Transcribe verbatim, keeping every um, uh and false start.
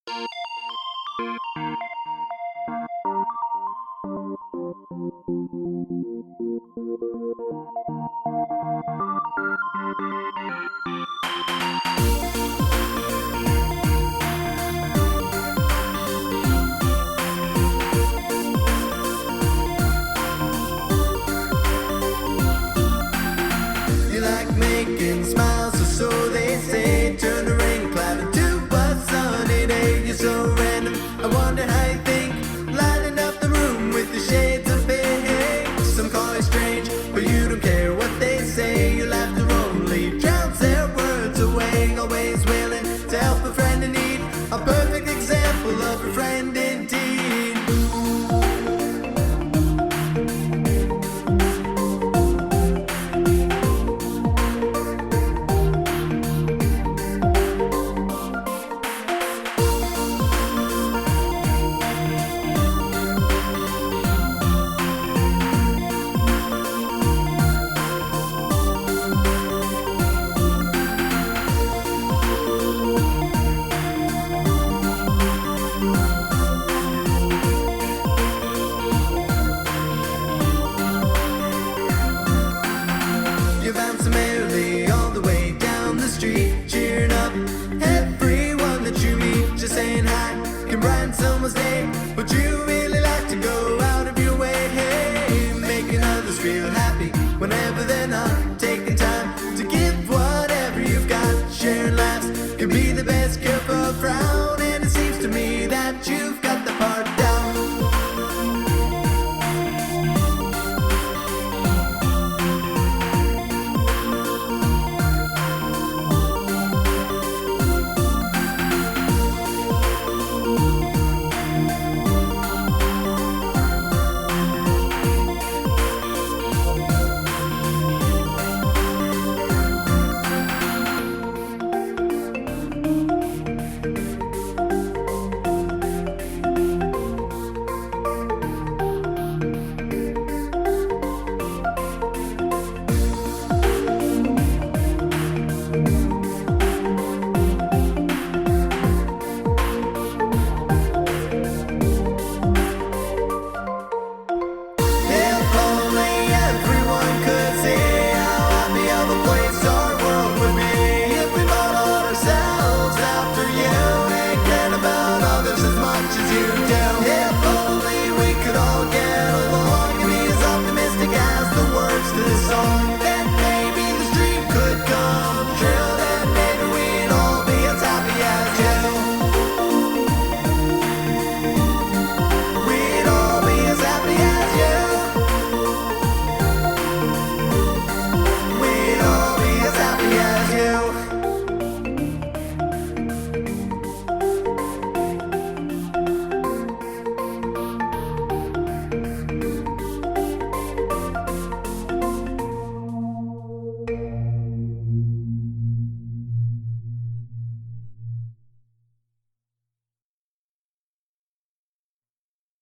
You like making smiles, or so they say. Turn the rain cloud into a sunny day. You're so random, I wonder how you think. Lighting up the room with the shades of pink. Some call you strange, but you don't care what they say. Your laughter only drowns their words away. Always willing to help a friend in need. A perfect example of a friend indeed. You bounce merrily all the way down the street, cheering up everyone that you meet. Just saying hi can brighten someone's day, but you really like to go out of your way. Hey, making others feel happy whenever they're not. Taking time to give whatever you've got. Sharing laughs can be the best cure for a frown, and it seems to me that you've got